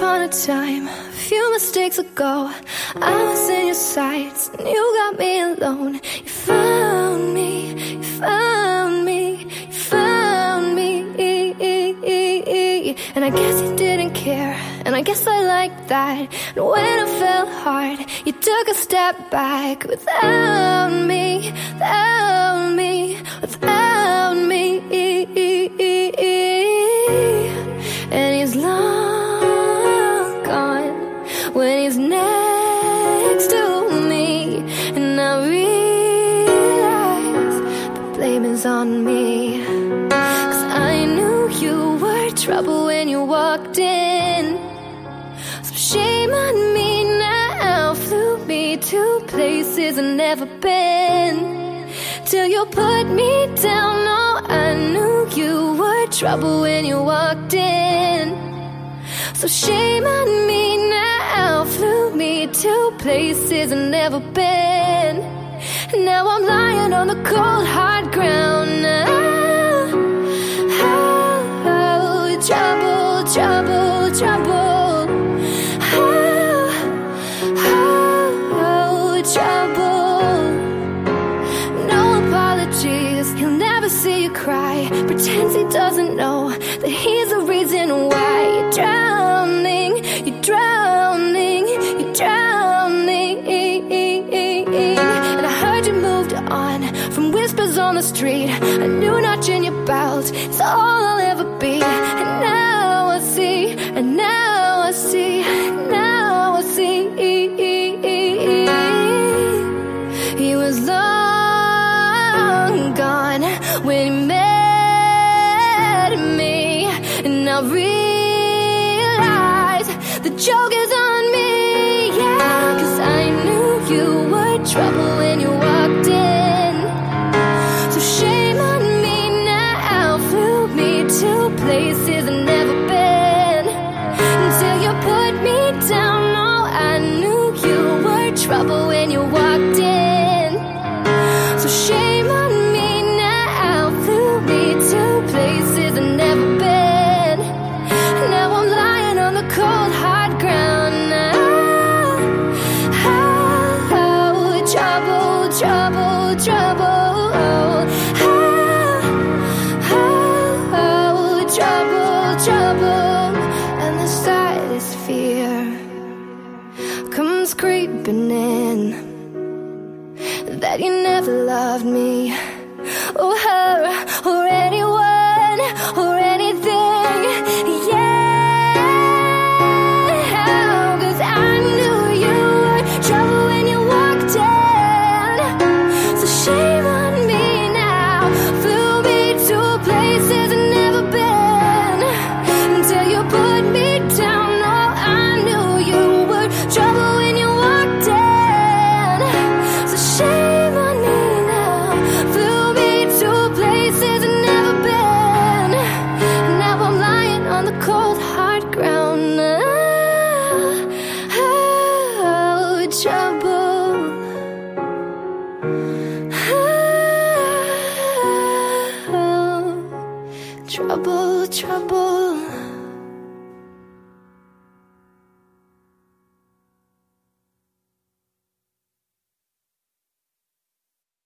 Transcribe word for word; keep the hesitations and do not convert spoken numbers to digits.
upon a time, a few mistakes ago, I was in your sights and you got me alone. You found me, you found me, you found me. And I guess you didn't care, and I guess I liked that. And when it felt hard, you took a step back. Without me, without me, without me. And he's long gone when he's next to me. And I realize the blame is on me. Cause I knew you were trouble when you walked in. So shame on me now. Flew me to places I've never been. Till you put me down. Oh, I knew you were trouble when you walked in. So shame on me now. Flew me to places I've never been. And now I'm lying on the cold hard ground now. Trouble, trouble, trouble. Oh, oh, oh, trouble. No apologies, he'll never see you cry. Pretends he doesn't know that he's the reason why you're drowning, you're drowning, you're drowning. And I heard you moved on from whispers on the street. A new notch in your belt, it's all I'll ever be. And now I see, and now I see, now I see. He was long gone when he met me. And I realize the joke is on me, yeah. Cause I knew you were trouble when you walked in. So shame on me now. Flew me to places I've never been. Until you put me down. Oh, I knew you were trouble when you walked in. So shame on me now. Flew me to places I've never been. Now I'm lying on the cold hard ground now. Oh, oh, trouble, trouble, trouble. Trouble, and the saddest fear comes creeping in, that you never loved me, or her, or anyone, or anything, yeah. Cause I knew you were trouble when you walked in. So shame on me now. Flew me to places I've never been. You put me down. Oh, I knew you were trouble when you walked in. So shame on me now. Flew me to places I've never been. Now I'm lying on the cold hard ground. Oh, trouble. Oh, trouble, trouble.